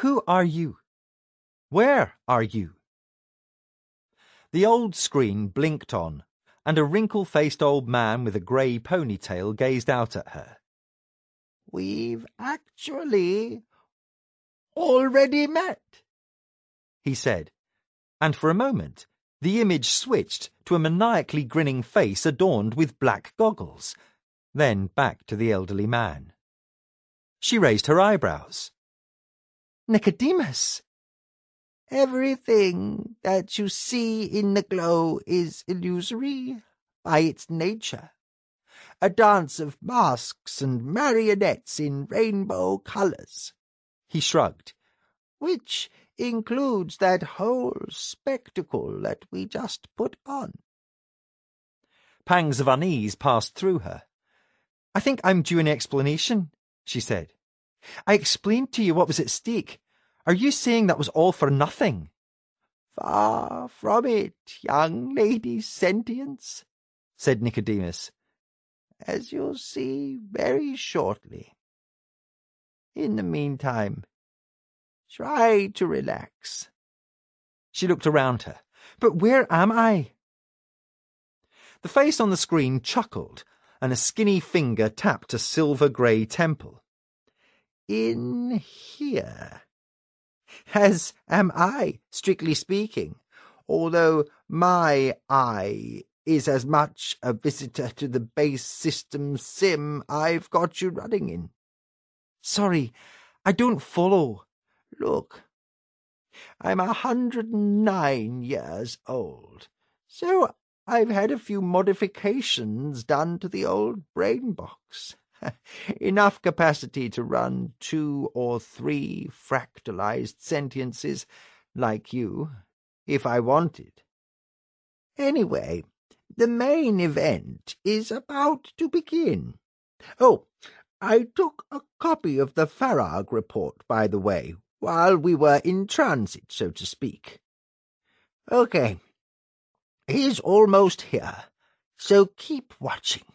Who are you? Where are you? The old screen blinked on, and a wrinkle-faced old man with a grey ponytail gazed out at her. "We've actually already met," he said, and for a moment the image switched to a maniacally grinning face adorned with black goggles, then back to the elderly man. She raised her eyebrows. "Nicodemus!" "Everything that you see in the glow is illusory by its nature. A dance of masks and marionettes in rainbow colours," he shrugged, "which includes that whole spectacle that we just put on." Pangs of unease passed through her. "I think I'm due an explanation," she said. "I explained to you what was at stake. Are you saying that was all for nothing?" "Far from it, young lady Sentience," said Nicodemus, "as you'll see very shortly. In the meantime, try to relax." She looked around her. "But where am I?" The face on the screen chuckled, and a skinny finger tapped a silver-grey temple. "In here. As am I, strictly speaking, although my eye is as much a visitor to the base system sim I've got you running in." "Sorry, I don't follow." "Look, I'm 109 years old, so I've had a few modifications done to the old brain box. Enough capacity to run 2 or 3 fractalized sentiences like you, if I wanted. Anyway, the main event is about to begin. Oh, I took a copy of the Farag report, by the way, while we were in transit, so to speak. Okay, he's almost here, so keep watching."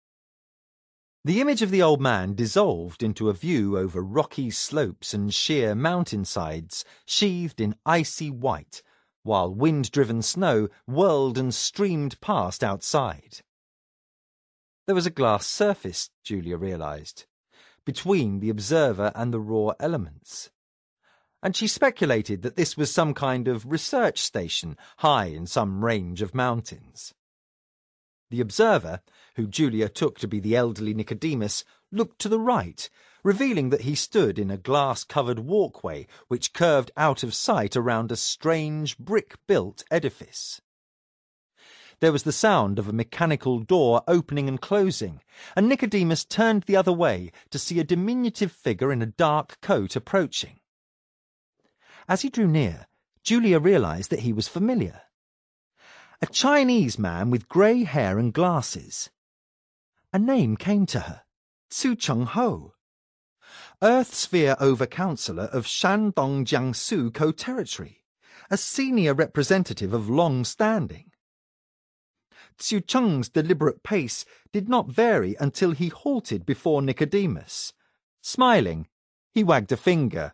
The image of the old man dissolved into a view over rocky slopes and sheer mountainsides sheathed in icy white, while wind-driven snow whirled and streamed past outside. There was a glass surface, Julia realised, between the observer and the raw elements, and she speculated that this was some kind of research station high in some range of mountains. The observer, who Julia took to be the elderly Nicodemus, looked to the right, revealing that he stood in a glass-covered walkway which curved out of sight around a strange brick-built edifice. There was the sound of a mechanical door opening and closing, and Nicodemus turned the other way to see a diminutive figure in a dark coat approaching. As he drew near, Julia realised that he was familiar. A Chinese man with grey hair and glasses. A name came to her. Su Cheng-ho, Earth Sphere Over-Councillor of Shandong Jiangsu Co-Territory, a senior representative of long standing. Su Cheng's deliberate pace did not vary until he halted before Nicodemus. Smiling, he wagged a finger.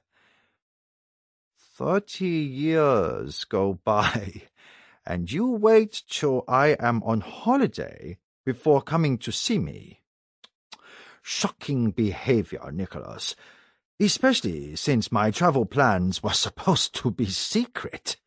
30 years go by, and you wait till I am on holiday before coming to see me. Shocking behaviour, Nicholas, especially since my travel plans were supposed to be secret."